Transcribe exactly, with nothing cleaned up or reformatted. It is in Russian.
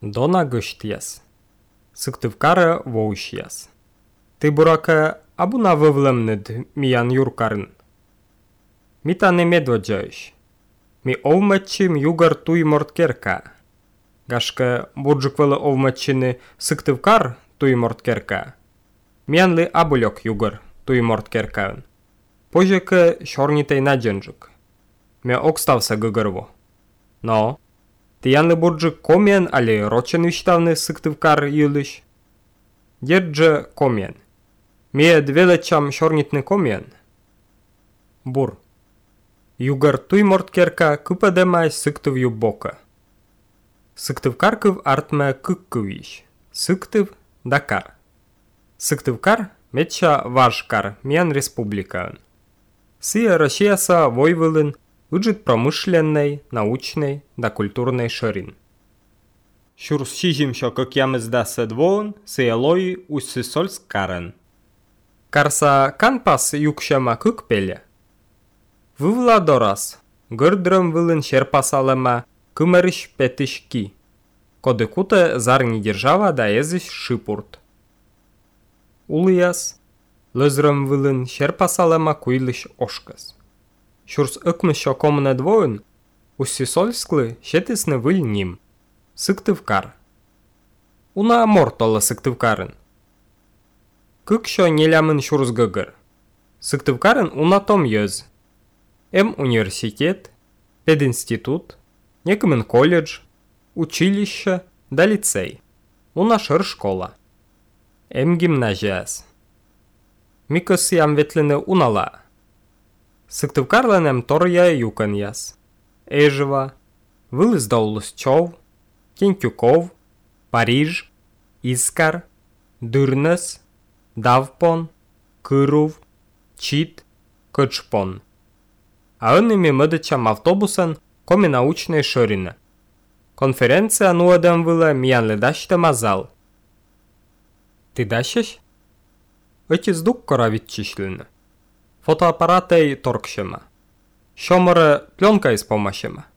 Дона гыштияс. Сыктывкары воушияс. Ты бурака абуна вывлемнед миян юркарын. Мита не медваджающ. Ми овмачим югар туй морткерка. Гашка бурджуквелы овмачины сыктывкар туй морткерка. Миянлы абулек югар туй морткеркаын. Позжека шорнитей надженджик. Ме окставса гыгырву. Но, тиянлы бурджик комен али рочен виштавны сыктывкар юлыш. Дерджа комен. Ме двелечам шорнитны комен. Бур. Югар туй морткерка кыпадемай сыктыв ю бока. Сыктывкаркыв артме кыккывиш. Сыктыв Дакар. Сыктывкар меча важкар миян республикаын. Сия Россияса войвылын уджит промышленной, научной да культурной ширин. Шурс шижимшо как ямызда седвоын сиелой уссысольскарен. Карса канпас юкшама кыкпеле. Вывладорас гырдрым вылын шерпасалыма кымырыш петышки. Кодыкуте зарни держава да езыш шипурт. Улыяс лызрым вылын шерпасалыма куйлыш ошкас. Шурс ыкмышо комны двоын уссысольсклы шетысны выль ним. Сыктывкар. Уна мортола сыктывкарын. Кыкшо нелямын шурс гыгыр. Сыктывкарын уна том йыз. Эм университет, пединститут, некымен колледж, училище да лицей. Уна шыр школа. Эм гимназияс. Микос ям ветлены унала. Сыктывкарлан эм торя юкан яс. Эжева, вылыз даулысчов, Кентюков, Париж, Искар, Дырнес, Давпон, Кырув, Чит, Кычпон. А онными мыдычам автобусан коми научной шорина. Конференция нуадам выла миян дашта мазал. Ты дашешь? Отец дук коравит чишлина. Фотоаппаратой торкшема. Шомора пленка из помощема.